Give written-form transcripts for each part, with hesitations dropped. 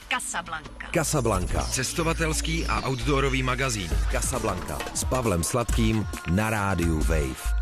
Casablanca. Casablanca. Cestovatelský a outdoorový magazín. Casablanca. S Pavlem Sladkým na rádiu Wave.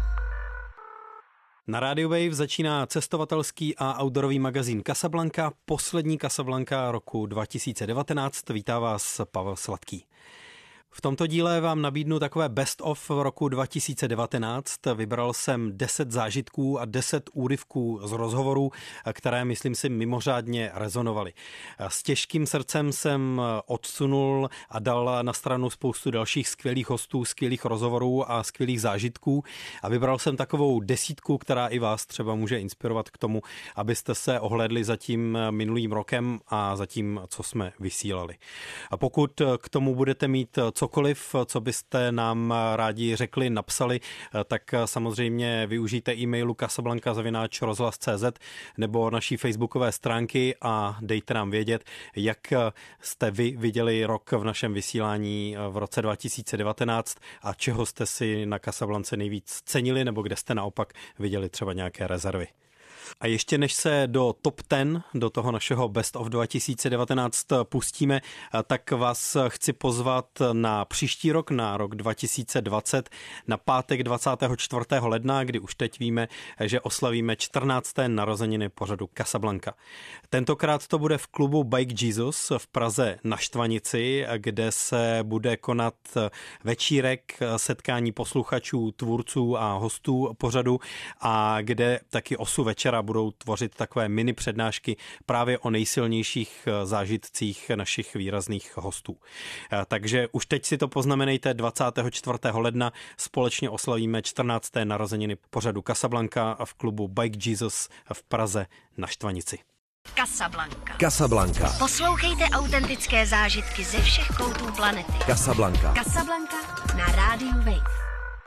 Na rádiu Wave začíná cestovatelský a outdoorový magazín Casablanca, poslední Casablanca roku 2019. Vítá vás Pavel Sladký. V tomto díle vám nabídnu takové best of roku 2019. Vybral jsem 10 zážitků a 10 úryvků z rozhovorů, které, myslím si, mimořádně rezonovaly. S těžkým srdcem jsem odsunul a dal na stranu spoustu dalších skvělých hostů, skvělých rozhovorů a skvělých zážitků a vybral jsem takovou desítku, která i vás třeba může inspirovat k tomu, abyste se ohlédli za tím minulým rokem a za tím, co jsme vysílali. A pokud k tomu budete mít cokoliv, co byste nám rádi řekli, napsali, tak samozřejmě využijte e-mailu casablanca@rozhlas.cz nebo naší facebookové stránky a dejte nám vědět, jak jste vy viděli rok v našem vysílání v roce 2019 a čeho jste si na Casablance nejvíc cenili nebo kde jste naopak viděli třeba nějaké rezervy. A ještě než se do top 10, do toho našeho Best of 2019 pustíme, tak vás chci pozvat na příští rok, na rok 2020, na pátek 24. ledna, kdy už teď víme, že oslavíme 14. narozeniny pořadu Casablanca. Tentokrát to bude v klubu Bike Jesus v Praze na Štvanici, kde se bude konat večírek, setkání posluchačů, tvůrců a hostů pořadu a kde taky osu večera budou tvořit takové mini přednášky právě o nejsilnějších zážitcích našich výrazných hostů. Takže už teď si to poznamenejte, 24. ledna společně oslavíme 14. narozeniny pořadu Casablanca v klubu Bike Jesus v Praze na Štvanici. Casablanca. Casablanca. Poslouchejte autentické zážitky ze všech koutů planety. Casablanca. Casablanca na rádiu Wave.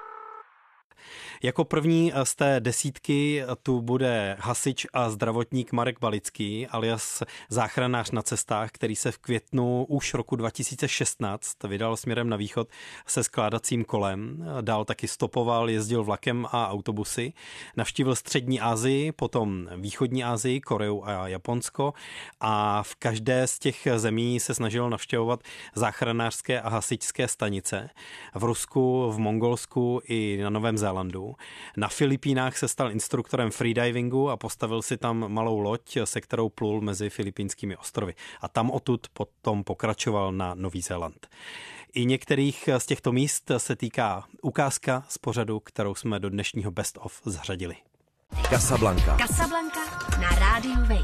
Jako první z té desítky tu bude hasič a zdravotník Marek Balický, alias záchranář na cestách, který se v květnu už roku 2016 vydal směrem na východ se skládacím kolem. Dál taky stopoval, jezdil vlakem a autobusy. Navštívil střední Asii, potom východní Asii, Koreu a Japonsko a v každé z těch zemí se snažil navštěvovat záchranářské a hasičské stanice. V Rusku, v Mongolsku i na Novém Zélandu. Na Filipínách se stal instruktorem freedivingu a postavil si tam malou loď, se kterou plul mezi filipínskými ostrovy. A tam odtud potom pokračoval na Nový Zéland. I některých z těchto míst se týká ukázka z pořadu, kterou jsme do dnešního Best of zařadili. Casablanca. Casablanca na rádiu Wave.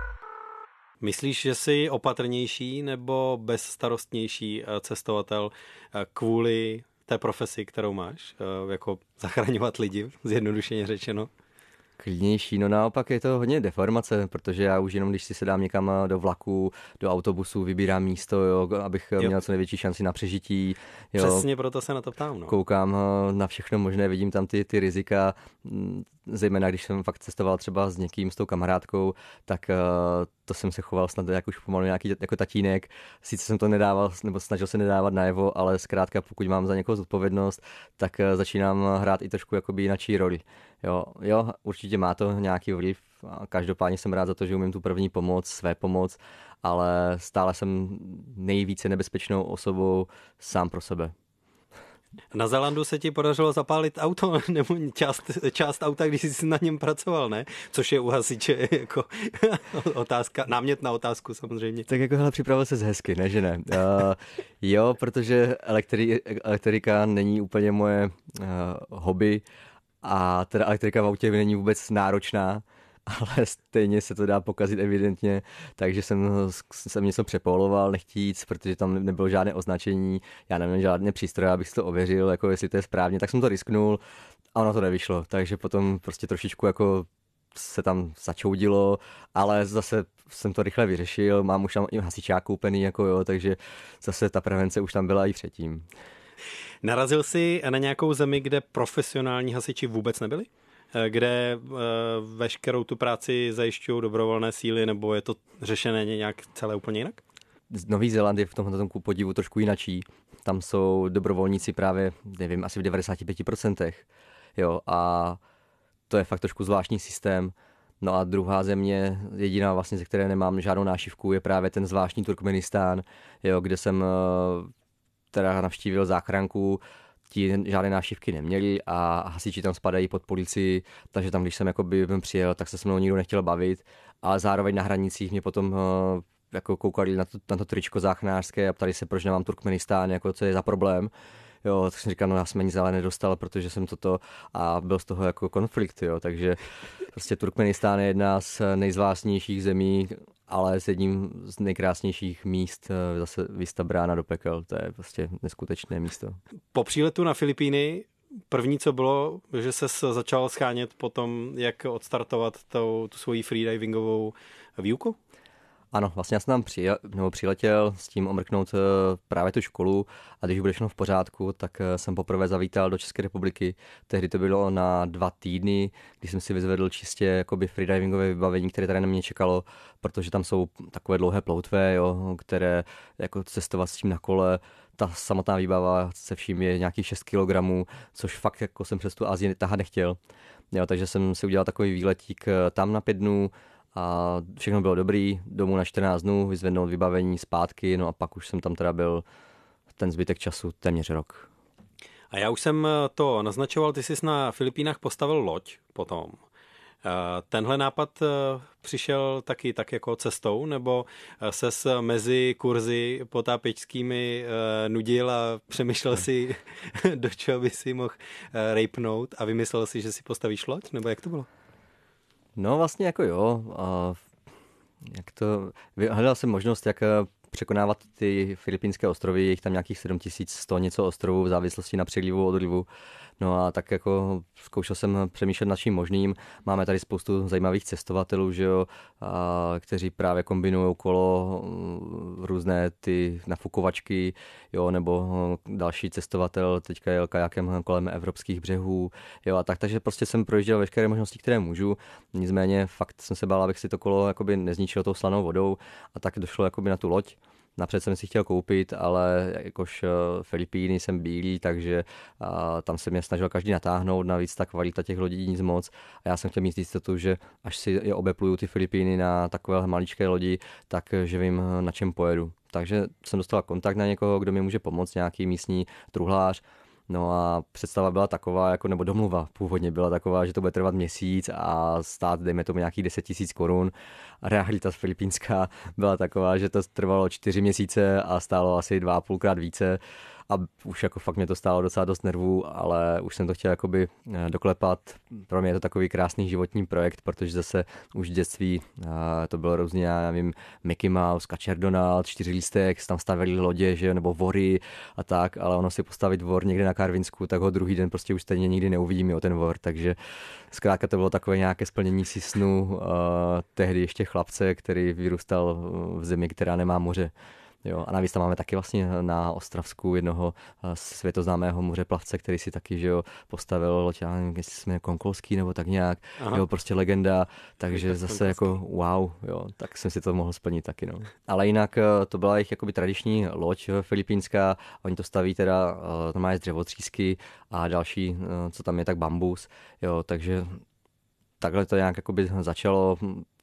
Myslíš, že jsi opatrnější nebo bezstarostnější cestovatel kvůli té profesi, kterou máš, jako zachraňovat lidi, zjednodušeně řečeno? Klidnější, no naopak je to hodně deformace, protože já už jenom když si sedám někam do vlaku, do autobusu, vybírám místo, jo, abych měl co největší šanci na přežití. Jo. Přesně proto se na to ptám. No. Koukám na všechno možné, vidím tam ty rizika, zejména když jsem fakt cestoval třeba s někým, s tou kamarádkou, tak to jsem se choval snad jak už pomalu nějaký jako tatínek. Sice jsem to nedával, nebo snažil se nedávat najevo, ale zkrátka pokud mám za někoho zodpovědnost, tak začínám hrát i trošku jakoby jináčí roli. Jo, určitě má to nějaký vliv. Každopádně jsem rád za to, že umím tu první pomoc, své pomoc, ale stále jsem nejvíce nebezpečnou osobou sám pro sebe. Na Zélandu se ti podařilo zapálit auto, nebo část auta, když jsi na něm pracoval, ne? Což je u hasiče jako otázka, námětná otázku samozřejmě. Tak jako připravil ses hezky, ne, že ne? Jo, protože elektrika není úplně moje hobby a teda elektrika v autě není vůbec náročná, ale stejně se to dá pokazit evidentně, takže jsem něco přepoloval nechtíc, protože tam nebylo žádné označení, já neměl žádné přístroje, abych si to ověřil, jako jestli to je správně, tak jsem to risknul a ono to nevyšlo, takže potom prostě trošičku jako se tam začoudilo, ale zase jsem to rychle vyřešil, mám už tam i hasičák koupený, jako jo, takže zase ta prevence už tam byla i předtím. Narazil jsi na nějakou zemi, kde profesionální hasiči vůbec nebyli? Kde veškerou tu práci zajišťují dobrovolné síly, nebo je to řešené nějak celé úplně jinak? Nový Zéland je v tomhle podivu trošku jinačí. Tam jsou dobrovolníci právě, nevím, asi v 95%. Jo, a to je fakt trošku zvláštní systém. No a druhá země, jediná vlastně, ze které nemám žádnou nášivku, je právě ten zvláštní Turkmenistán, jo, kde jsem teda navštívil záchranku, ti žádné nášivky neměli a hasiči tam spadají pod policii, takže tam, když jsem jakoby přijel, tak se se mnou nikdo nechtěl bavit, ale zároveň na hranicích mě potom jako koukali na to tričko záchranářské a ptali se, proč nemám Turkmenistán, jako co je za problém. Jo, tak jsem říkal, no já jsem nic ale nedostal, protože jsem toto a byl z toho jako konflikt, jo, takže prostě Turkmenistán je jedna z nejzvláštnějších zemí, ale s jedním z nejkrásnějších míst, zase Vista brána do pekel, to je prostě neskutečné místo. Po příletu na Filipíny první, co bylo, že ses začal schánět potom, jak odstartovat tu svoji freedivingovou výuku? Ano, vlastně já jsem tam přiletěl s tím omrknout právě tu školu a když bude všechno v pořádku, tak jsem poprvé zavítal do České republiky. Tehdy to bylo na 2 týdny, kdy jsem si vyzvedl čistě jakoby freedivingové vybavení, které tady na mě čekalo, protože tam jsou takové dlouhé ploutve, jo, které jako cestovat s tím na kole, ta samotná výbava se vším je nějakých 6 kg, což fakt jako jsem přes tu Asii tahat nechtěl. Jo, takže jsem si udělal takový výletík tam na 5 dnů, a všechno bylo dobrý, domů na 14 dnů, vyzvednout vybavení zpátky, no a pak už jsem tam teda byl ten zbytek času téměř rok. A já už jsem to naznačoval, ty jsi na Filipínách postavil loď potom. Tenhle nápad přišel taky tak jako cestou, nebo ses mezi kurzy potápěčskými nudil a přemýšlel si, do čeho by si mohl rejpnout a vymyslel si, že si postavíš loď, nebo jak to bylo? No vlastně jako jo, hledal jsem možnost, jak překonávat ty filipínské ostrovy, je jich tam nějakých 7100 něco ostrovů v závislosti na přílivu, odlivu. No a tak jako zkoušel jsem přemýšlet nad čím možným. Máme tady spoustu zajímavých cestovatelů, že jo, kteří právě kombinují kolo, různé ty nafukovačky, jo, nebo další cestovatel teďka jel kajakem kolem evropských břehů, jo, a tak, takže prostě jsem projížděl veškeré možnosti, které můžu. Nicméně fakt jsem se bál, abych si to kolo jakoby nezničil tou slanou vodou a tak došlo jakoby na tu loď. Napřed jsem si chtěl koupit, ale jakož Filipíny jsem bílý, takže tam se mě snažil každý natáhnout, navíc ta kvalita těch lodí nic moc. A já jsem chtěl mít jistotu, že až si je obepluju ty Filipíny na takové maličké lodi, takže vím, na čem pojedu. Takže jsem dostal kontakt na někoho, kdo mi může pomoct, nějaký místní truhlář. No a představa byla taková, jako, nebo domluva původně byla taková, že to bude trvat měsíc a stát, dejme tomu, nějakých 10 000 korun. A realita filipínská byla taková, že to trvalo 4 měsíce a stálo asi 2,5krát více. A už jako fakt mě to stálo docela dost nervů, ale už jsem to chtěl jakoby doklepat. Pro mě je to takový krásný životní projekt, protože zase už v dětství to bylo různě, já nevím, Mickey Mouse, Kačer Donald, 4lístek, tam stavili lodě, že, nebo vory a tak, ale ono si postavit vor někde na Karvinsku, tak ho druhý den prostě už stejně nikdy neuvidím, jo, ten vor, takže zkrátka to bylo takové nějaké splnění si snu tehdy ještě chlapce, který vyrůstal v zemi, která nemá moře. Jo, a navíc tam máme taky vlastně na Ostravsku jednoho světoznámého mořeplavce, který si taky, že jo, postavil loď, já nevím, jestli jsme Konkolský nebo tak nějak, jo, prostě legenda, takže zase jako wow, jo, tak jsem si to mohl splnit taky, no. Ale jinak to byla jejich jakoby tradiční loď filipínská, oni to staví teda, to má z dřevotřísky a další, co tam je, tak bambus, jo, takže takhle to nějak jakoby začalo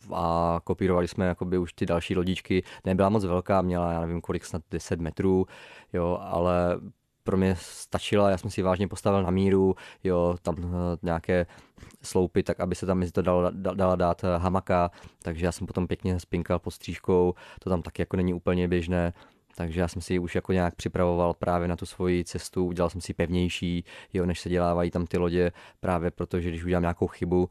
a kopírovali jsme jakoby už ty další lodičky. Nebyla moc velká, měla, já nevím kolik, snad 10 metrů, jo, ale pro mě stačila, já jsem si vážně postavil na míru, jo, tam nějaké sloupy, tak aby se tam mezi to dala dát hamaka, takže já jsem potom pěkně spinkal pod střížkou, to tam taky jako není úplně běžné. Takže já jsem si už jako nějak připravoval právě na tu svoji cestu, udělal jsem si pevnější, jo, než se dělávají tam ty lodě, právě protože když udělám nějakou chybu,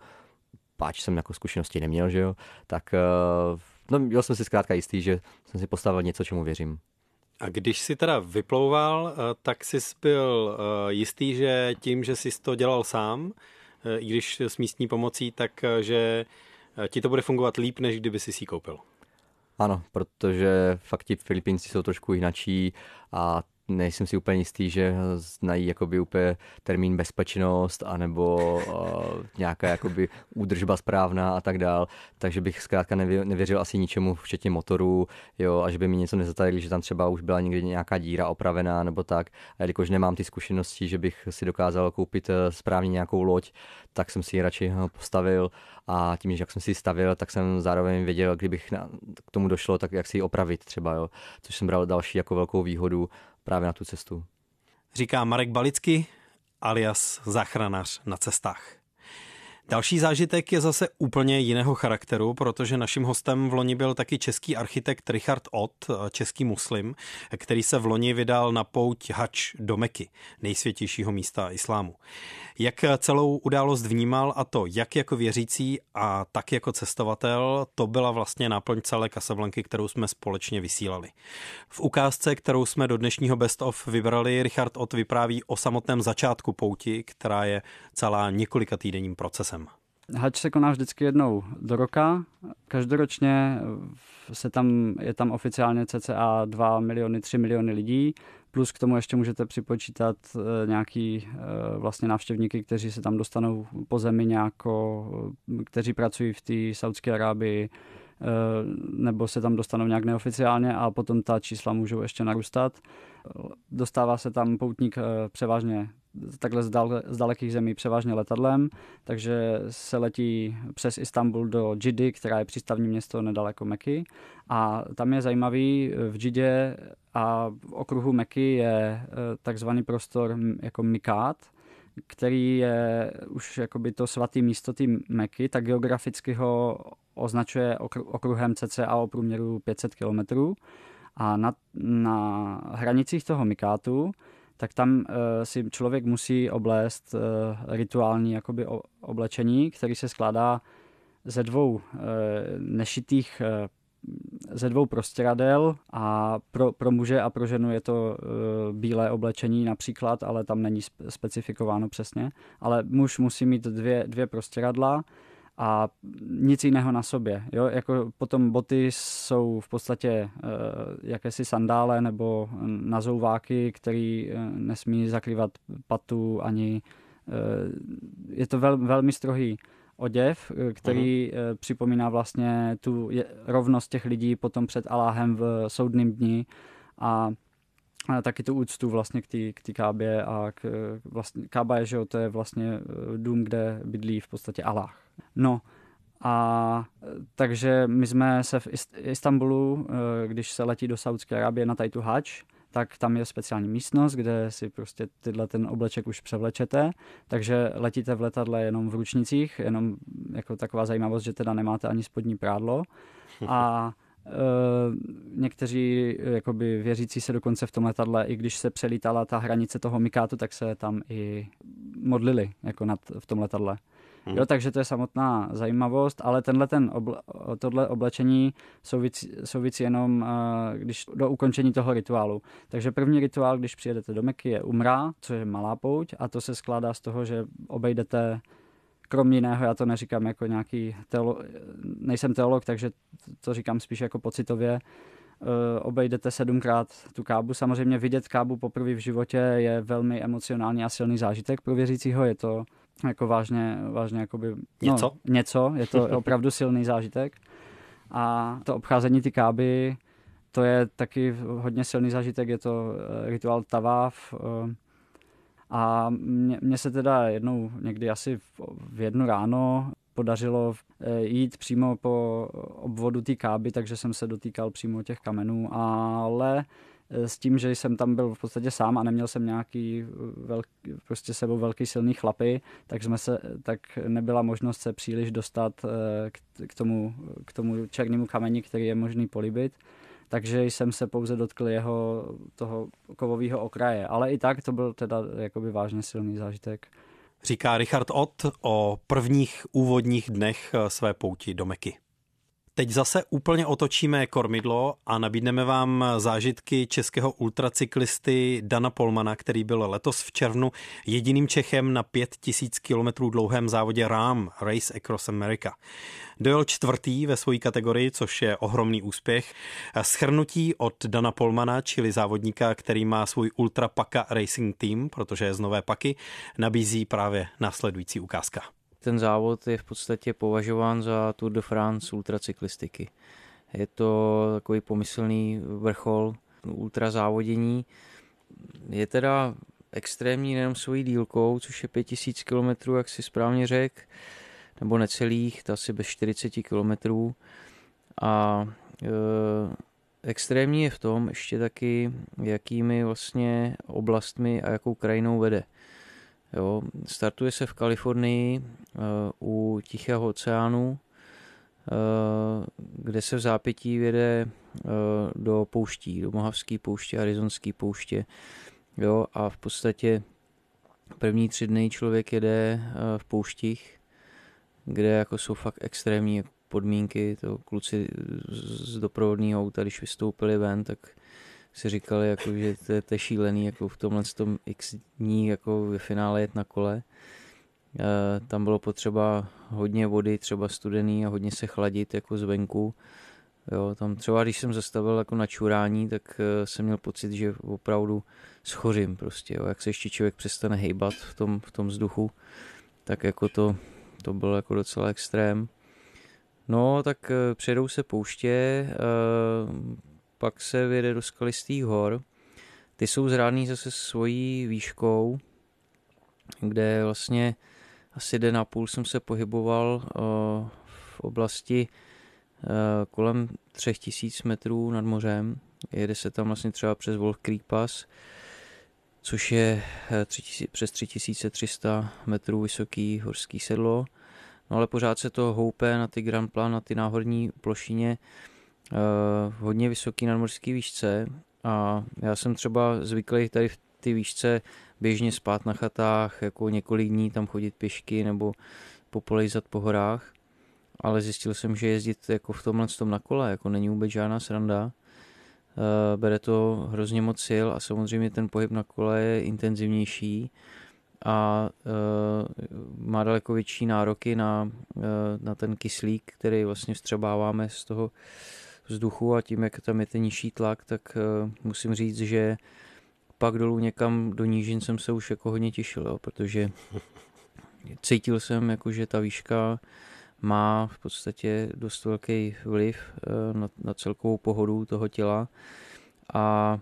páč jsem jako zkušenosti neměl, že jo, tak no, byl jsem si zkrátka jistý, že jsem si postavil něco, čemu věřím. A když jsi teda vyplouval, tak jsi byl jistý, že tím, že jsi to dělal sám, i když s místní pomocí, takže ti to bude fungovat líp, než kdyby jsi si koupil. Ano, protože fakt ti Filipínci jsou trošku jinačí a nejsem si úplně jistý, že znají jakoby úplně termín bezpečnost anebo nějaká jakoby údržba správná a tak dál, takže bych zkrátka nevěřil asi ničemu, včetně motoru, jo, a že by mi něco nezatajili, že tam třeba už byla někdy nějaká díra opravená nebo tak. A jelikož nemám ty zkušenosti, že bych si dokázal koupit správně nějakou loď, tak jsem si ji radši postavil a tím, že jak jsem si ji stavil, tak jsem zároveň věděl, kdybych k tomu došlo, tak jak si ji opravit třeba, jo, což jsem bral další jako velkou výhodu právě na tu cestu. Říká Marek Balický, alias záchranář na cestách. Další zážitek je zase úplně jiného charakteru, protože naším hostem v loni byl taky český architekt Richard Ott, český muslim, který se v loni vydal na pouť Hadž do Meky, nejsvětějšího místa islámu. Jak celou událost vnímal, a to jak jako věřící a tak jako cestovatel, to byla vlastně náplň celé Casablanky, kterou jsme společně vysílali. V ukázce, kterou jsme do dnešního Best of vybrali, Richard Ott vypráví o samotném začátku pouti, která je celá několikatýdenním procesem. Hadž se koná vždycky jednou do roka. Každoročně je tam oficiálně cca 2 miliony, 3 miliony lidí, plus k tomu ještě můžete připočítat nějaký vlastně návštěvníky, kteří se tam dostanou po zemi kteří pracují v té Saudské Arábii, nebo se tam dostanou nějak neoficiálně a potom ta čísla můžou ještě narůstat. Dostává se tam poutník převážně takhle z dalekých zemí převážně letadlem, takže se letí přes Istanbul do Džidy, která je přístavní město nedaleko Meky. A tam je zajímavý, v Džidě a v okruhu Meky je takzvaný prostor jako Mikát, který je už jakoby to svatý místo té Meky, tak geograficky ho označuje okruhem cca o průměru 500 kilometrů. A na hranicích toho Mikátu tak tam si člověk musí oblést rituální jakoby oblečení, který se skládá ze dvou prostěradel a pro muže a pro ženu je to bílé oblečení například, ale tam není specifikováno přesně. Ale muž musí mít dvě prostěradla a nic jiného na sobě. Jo? Jako potom boty jsou v podstatě jakési sandále nebo nazouváky, který nesmí zakrývat patu ani... Je to velmi strohý oděv, který připomíná vlastně tu rovnost těch lidí potom před Alláhem v soudným dni a taky tu úctu vlastně k té Kábě a vlastně Kába je, že jo, to je vlastně dům, kde bydlí v podstatě Alláh. No a takže my jsme se v Istanbulu, když se letí do Saudské Arábie na tu Hadž, tak tam je speciální místnost, kde si prostě ten obleček už převlečete, takže letíte v letadle jenom v ručnicích, jenom jako taková zajímavost, že teda nemáte ani spodní prádlo a někteří jakoby věřící se dokonce v tom letadle, i když se přelítala ta hranice toho Mikátu, tak se tam i modlili jako v tom letadle. Jo, takže to je samotná zajímavost, ale tohle oblečení souvisí jenom když do ukončení toho rituálu. Takže první rituál, když přijedete do Meky, je umra, což je malá pouť a to se skládá z toho, že obejdete, kromě jiného, já to neříkám jako nějaký nejsem teolog, takže to říkám spíš jako pocitově, obejdete 7krát tu Kábu. Samozřejmě vidět Kábu poprvé v životě je velmi emocionální a silný zážitek pro věřícího, je to jako vážně jakoby, něco, je to opravdu silný zážitek. A to obcházení ty Káby, to je taky hodně silný zážitek, je to rituál taváf. A mně se teda jednou někdy asi v 1 ráno podařilo jít přímo po obvodu té Káby, takže jsem se dotýkal přímo těch kamenů, ale s tím, že jsem tam byl v podstatě sám a neměl jsem nějaký prostě sebou velký silný chlapy, tak nebyla možnost se příliš dostat k tomu černému kameni, který je možný políbit. Takže jsem se pouze dotkl toho kovového okraje. Ale i tak to byl teda jakoby vážně silný zážitek. Říká Richard Ott o prvních úvodních dnech své pouti do Meky. Teď zase úplně otočíme kormidlo a nabídneme vám zážitky českého ultracyklisty Dana Polmana, který byl letos v červnu jediným Čechem na 5000 km dlouhém závodě RAM Race Across America. Dojel 4. ve své kategorii, což je ohromný úspěch. Shrnutí od Dana Polmana, čili závodníka, který má svůj Ultra Paka Racing Team, protože je z Nové Paky, nabízí právě následující ukázka. Ten závod je v podstatě považován za Tour de France ultracyklistiky. Je to takový pomyslný vrchol ultrazávodění. Je teda extrémní nejenom svojí dílkou, což je 5000 km, jak si správně řekl, nebo necelých, to asi bez 40 km. A extrémní je v tom ještě taky, jakými vlastně oblastmi a jakou krajinou vede. Jo, startuje se v Kalifornii u Tichého oceánu, kde se v zápětí vede do pouští, do Mohavské pouště, Arizonské pouště. Jo, a v podstatě první 3 dny člověk jede v pouštích, kde jako jsou fakt extrémní podmínky. To kluci z doprovodného auta, když vystoupili ven, tak si říkali, jako, že to je šílený, jako v tomhle x dní jako ve finále jet na kole. Tam bylo potřeba hodně vody, třeba studený a hodně se chladit jako zvenku. Jo, tam třeba, když jsem zastavil jako na čurání, tak jsem měl pocit, že opravdu schořím prostě. Jo. Jak se ještě člověk přestane hejbat v tom vzduchu, tak jako to bylo jako docela extrém. No, tak přejdou se pouště, pak se vyjede do skalistých hor. Ty jsou zrádný zase svojí výškou, kde vlastně asi den a půl jsem se pohyboval v oblasti kolem 3000 metrů nad mořem. Jede se tam vlastně třeba přes Wolf Creek Pass, což je přes 3300 metrů vysoký horský sedlo. No ale pořád se to houpe na ty Grand Plan, na ty náhorní plošině, hodně vysoký nadmořský výšce a já jsem třeba zvyklý tady v ty výšce běžně spát na chatách, jako několik dní tam chodit pěšky nebo popolejzat po horách, ale zjistil jsem, že jezdit jako v tomhle na kole jako není vůbec žádná sranda. Bere to hrozně moc sil a samozřejmě ten pohyb na kole je intenzivnější a má daleko větší nároky na ten kyslík, který vlastně vstřebáváme z toho vzduchu a tím, jak tam je ten nižší tlak, tak musím říct, že pak dolů někam do nížin jsem se už jako hodně těšil, jo, protože cítil jsem, jako, že ta výška má v podstatě dost velký vliv na celkovou pohodu toho těla a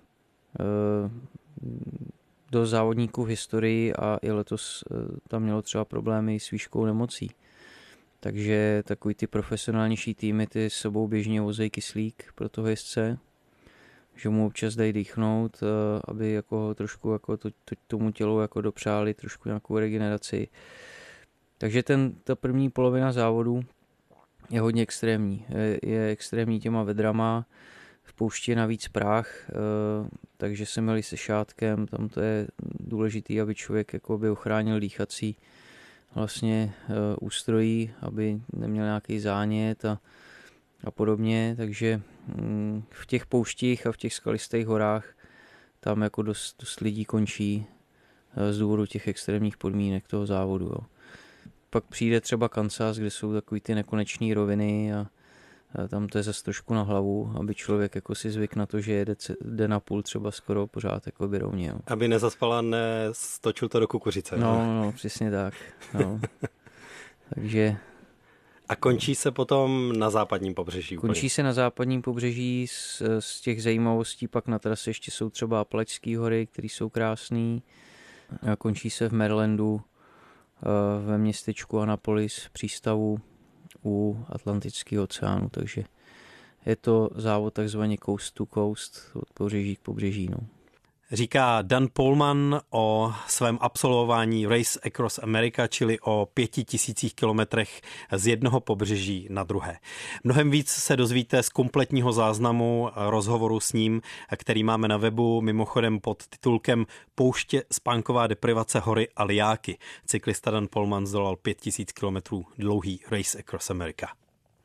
do závodníků v historii a i letos tam mělo třeba problémy s výškou nemocí. Takže takový ty profesionálnější týmy ty s sebou běžně vozejí kyslík pro toho jezdce, že mu občas dají dýchnout, aby jako trošku jako tomu tělu jako dopřáli trošku nějakou regeneraci. Takže ta první polovina závodu je hodně extrémní. Je extrémní těma vedrama, v poušti je navíc prach, takže se měli se šátkem, tam to je důležité, aby člověk jako by ochránil dýchací vlastně ústrojí, aby neměl nějaký zánět a podobně, takže v těch pouštích a v těch skalistých horách tam jako dost lidí končí z důvodu těch extrémních podmínek toho závodu. Jo. Pak přijde třeba Kansas, kde jsou takový ty nekonečné roviny a tam to je zase trošku na hlavu, aby člověk jako si zvyk na to, že jede den a půl třeba skoro pořád jako by rovně. Jo. Aby nezaspal a nestočil to do kukuřice. No, přesně tak. No. Takže... A končí se potom na západním pobřeží? Končí se na západním pobřeží, z těch zajímavostí pak na trase ještě jsou třeba Apalačské hory, které jsou krásné. Končí se v Marylandu, ve městečku Annapolis, přístavu u Atlantického oceánu, takže je to závod takzvaně coast to coast, od pobřeží k pobřeží. No. Říká Dan Polman o svém absolvování Race Across America, čili o 5000 kilometrech z jednoho pobřeží na druhé. Mnohem víc se dozvíte z kompletního záznamu rozhovoru s ním, který máme na webu, mimochodem pod titulkem Pouště, spánková deprivace, hory a liáky. Cyklista Dan Polman zdolal 5000 kilometrů dlouhý Race Across America.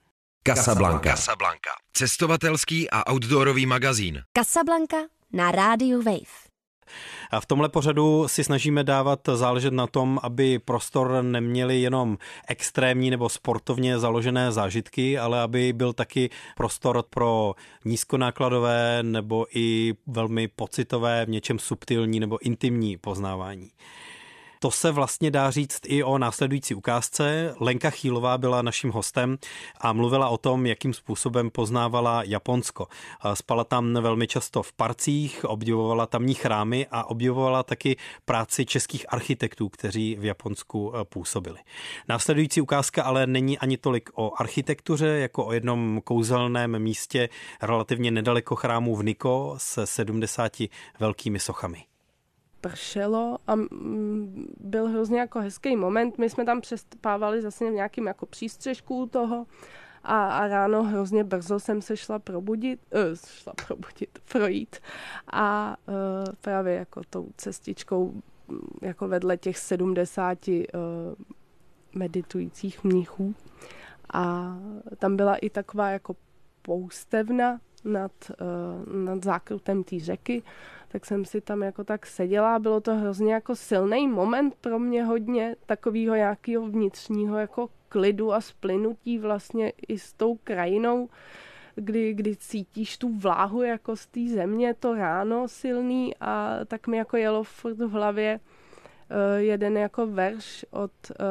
Casablanca. Cestovatelský a outdoorový magazín. Casablanca na rádiu Wave. A v tomhle pořadu si snažíme dávat záležet na tom, aby prostor neměli jenom extrémní nebo sportovně založené zážitky, ale aby byl taky prostor pro nízkonákladové nebo i velmi pocitové, v něčem subtilní nebo intimní poznávání. To se vlastně dá říct i o následující ukázce. Lenka Chýlová byla naším hostem a mluvila o tom, jakým způsobem poznávala Japonsko. Spala tam velmi často v parcích, obdivovala tamní chrámy a obdivovala taky práci českých architektů, kteří v Japonsku působili. Následující ukázka ale není ani tolik o architektuře, jako o jednom kouzelném místě relativně nedaleko chrámu v Nikko se 70 velkými sochami. Pršelo a byl hrozně jako hezký moment. My jsme tam přespávali zase v nějakým jako přístřežku toho a ráno hrozně brzo jsem se šla projít a právě jako tou cestičkou jako vedle těch 70 meditujících mnichů a tam byla i taková jako poustevna nad zákrutem té řeky, tak jsem si tam jako tak seděla. Bylo to hrozně jako silný moment pro mě, hodně takového nějakého vnitřního jako klidu a splynutí vlastně i s tou krajinou, kdy cítíš tu vláhu jako z té země, to ráno silný a tak mi jako jelo furt v hlavě jeden jako verš od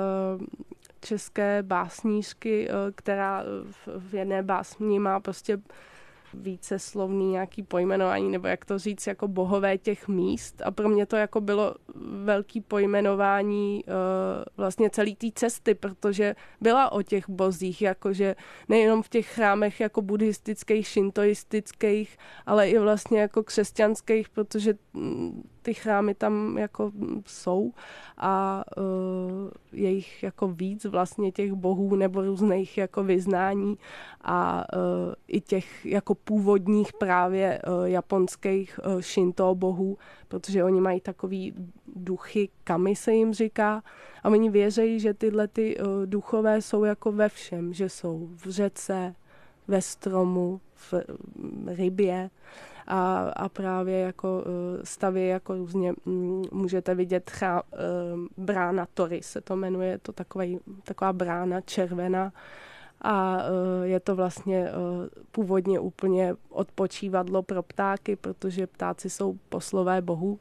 české básnířky, která v jedné básni má prostě víceslovný nějaký pojmenování, nebo jak to říct, jako bohové těch míst. A pro mě to jako bylo velký pojmenování vlastně celý té cesty, protože byla o těch bozích, jakože nejenom v těch chrámech jako buddhistických, šintoistických, ale i vlastně jako křesťanských, protože ty chrámy tam jako jsou a je jich jako víc vlastně těch bohů nebo různých jako vyznání a i těch jako původních právě japonských šinto bohů, protože oni mají takový duchy, kami se jim říká a oni věří, že tyhle ty duchové jsou jako ve všem, že jsou v řece, ve stromu, v rybě a právě jako staví jako různě, můžete vidět brána Tori se to jmenuje, to taková brána červená a je to vlastně původně úplně odpočívadlo pro ptáky, protože ptáci jsou poslové bohů.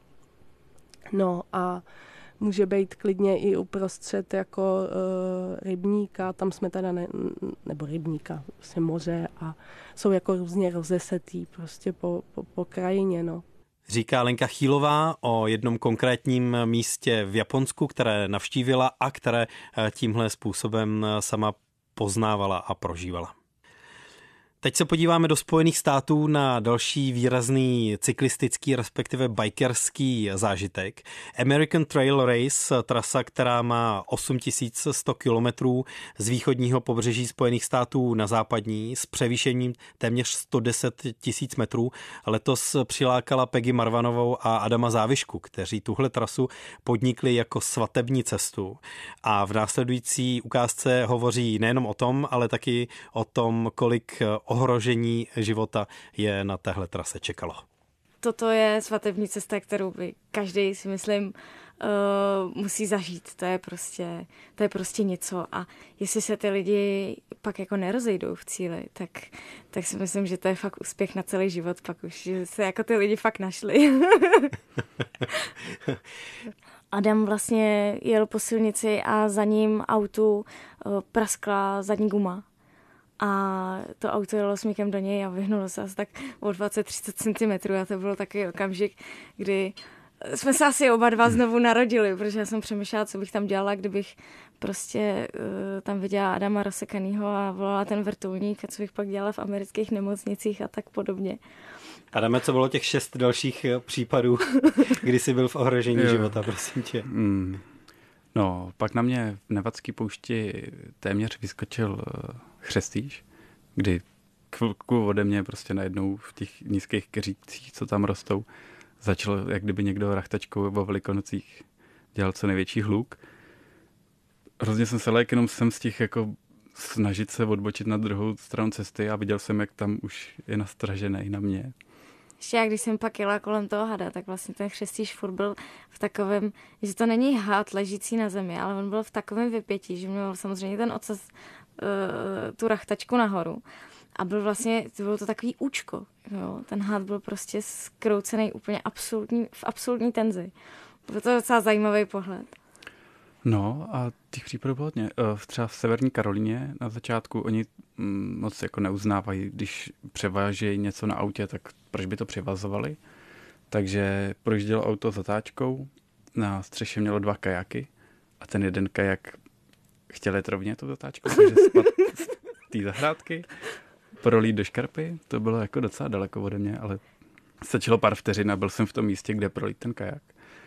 No a může být klidně i uprostřed jako rybníka, tam jsme teda nebo rybníka, vlastně moře a jsou jako různě rozesetý prostě po krajině, no. Říká Lenka Chýlová o jednom konkrétním místě v Japonsku, které navštívila a které tímhle způsobem sama poznávala a prožívala. Teď se podíváme do Spojených států na další výrazný cyklistický, respektive bikerský zážitek. American Trail Race, trasa, která má 8100 kilometrů z východního pobřeží Spojených států na západní s převýšením téměř 110 000 metrů. Letos přilákala Peggy Marvanovou a Adama Závišku, kteří tuhle trasu podnikli jako svatební cestu. A v následující ukázce hovoří nejenom o tom, ale taky o tom, kolik ohrožení života je na téhle trase čekalo. Toto je svatební cesta, kterou by každý, si myslím, musí zažít. To je prostě něco. A jestli se ty lidi pak jako nerozejdou v cíli, tak si myslím, že to je fakt úspěch na celý život. Pak už že se jako ty lidi fakt našli. Adam vlastně jel po silnici a za ním autu praskla zadní guma. A to auto jelo smíkem do něj a vyhnulo se asi tak o 20-30 cm. A to bylo takový okamžik, kdy jsme se asi oba dva znovu narodili, protože já jsem přemýšlela, co bych tam dělala, kdybych prostě tam viděla Adama rozsekanýho a volala ten vrtulník a co bych pak dělala v amerických nemocnicích a tak podobně. Adame, co bylo těch 6 dalších případů, kdy jsi byl v ohrožení života, prosím tě? No, pak na mě v Nevadské poušti téměř vyskočil chřestýš, kdy chvilku ode mě prostě najednou v těch nízkých keřících, co tam rostou, začal, jak kdyby někdo rachtačkou o Velikonocích dělal co největší hluk. Hrozně jsem se lék, jenom jsem z těch jako snažit se odbočit na druhou stranu cesty a viděl jsem, jak tam už je nastražený na mě. Ještě já, když jsem pak jela kolem toho hada, tak vlastně ten chřestíš furt byl v takovém, že to není had ležící na zemi, ale on byl v takovém vypětí, že měl samozřejmě ten ocas tu rachtačku nahoru. A bylo to takový účko. Jo. Ten had byl prostě zkroucený úplně v absolutní tenzi. Byl to docela zajímavý pohled. No a těch případů bylo hodně. Třeba v Severní Karolíně na začátku oni moc jako neuznávají, když převážejí něco na autě, tak proč by to převazovali? Takže projíždělo auto zatáčkou, na střeše mělo 2 kajaky a ten jeden kajak chtěl jet rovně tu zatáčku, takže spadl z té zahrádky, prolít do škarpy, to bylo jako docela daleko ode mě, ale stačilo pár vteřin a byl jsem v tom místě, kde prolít ten kajak.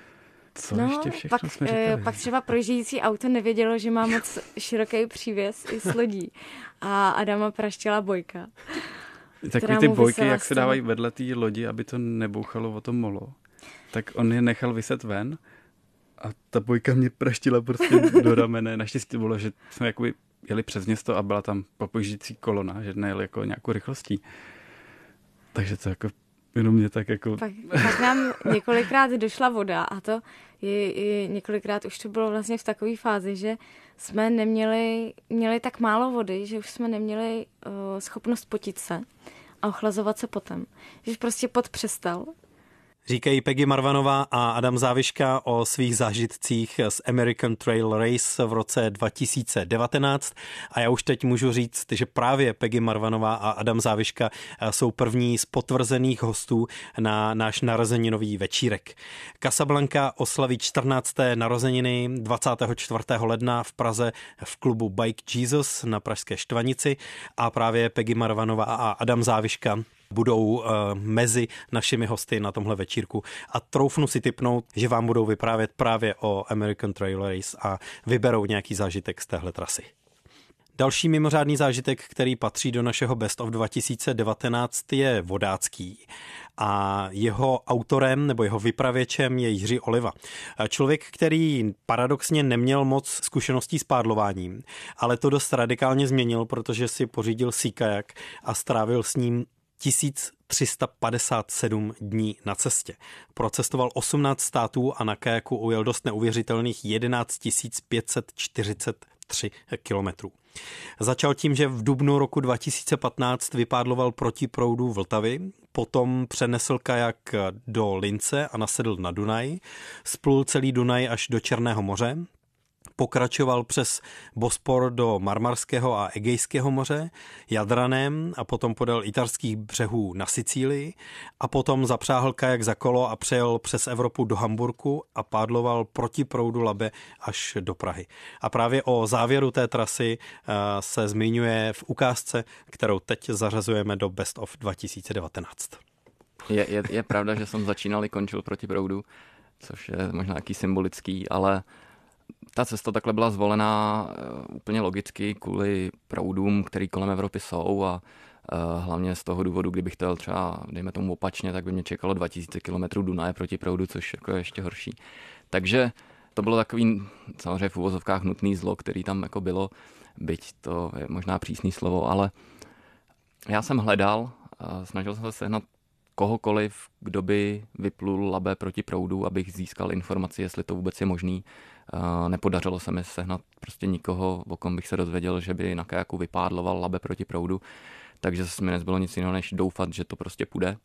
Co ještě všechno jsme říkali? Pak třeba projíždějící auto nevědělo, že má moc široký přívěs i s lodí. A Adama praštila bojka. Takový ty bojky, jak se dávají vedle té lodi, aby to nebouchalo o to molo. Tak on je nechal vyset ven a ta bojka mě praštila prostě do ramene. Naštěstí bylo, že jsme jakoby jeli přes město a byla tam popojíždějící kolona, že nejeli jako nějakou rychlostí. Takže to jako jenom mě tak jako... Pak nám několikrát došla voda a to je několikrát už to bylo vlastně v takové fázi, že jsme měli tak málo vody, že už jsme neměli schopnost potit se a ochlazovat se potem. Že prostě pot přestal. Říkají Peggy Marvanová a Adam Záviška o svých zážitcích z American Trail Race v roce 2019 a já už teď můžu říct, že právě Peggy Marvanová a Adam Záviška jsou první z potvrzených hostů na náš narozeninový večírek. Casablanca oslaví 14. narozeniny 24. ledna v Praze v klubu Bike Jesus na pražské Štvanici a právě Peggy Marvanová a Adam Záviška budou mezi našimi hosty na tomhle večírku a troufnu si tipnout, že vám budou vyprávět právě o American Trail Race a vyberou nějaký zážitek z téhle trasy. Další mimořádný zážitek, který patří do našeho Best of 2019, je vodácký a jeho autorem nebo jeho vypravěčem je Jiří Oliva. Člověk, který paradoxně neměl moc zkušeností s pádlováním, ale to dost radikálně změnil, protože si pořídil sea kajak a strávil s ním 1357 dní na cestě. Procestoval 18 států a na kajaku ujel dost neuvěřitelných 11 543 kilometrů. Začal tím, že v dubnu roku 2015 vypádloval proti proudu Vltavy, potom přenesl kajak do Lince a nasedl na Dunaj, splul celý Dunaj až do Černého moře, pokračoval přes Bospor do Marmarského a Egejského moře, Jadranem a potom podél italských břehů na Sicílii a potom zapřáhl kajak za kolo a přejel přes Evropu do Hamburku a pádloval proti proudu Labe až do Prahy. A právě o závěru té trasy se zmiňuje v ukázce, kterou teď zařazujeme do Best of 2019. Je pravda, že jsem začínal i končil proti proudu, což je možná nějaký symbolický, ale ta cesta takhle byla zvolená úplně logicky kvůli proudům, který kolem Evropy jsou a hlavně z toho důvodu, kdybych to jel třeba, dejme tomu opačně, tak by mě čekalo 2000 km Dunaje proti proudu, což jako je ještě horší. Takže to bylo takový, samozřejmě v uvozovkách nutný zlo, který tam jako bylo, byť to je možná přísný slovo, ale já jsem hledal, snažil jsem se sehnat kohokoliv, kdo by vyplul Labe proti proudu, abych získal informaci, jestli to vůbec je možný. Nepodařilo se mi sehnat prostě nikoho, o kom bych se dozvěděl, že by na kajaku vypádloval Labe proti proudu, takže mi nezbylo nic jiného, než doufat, že to prostě půjde.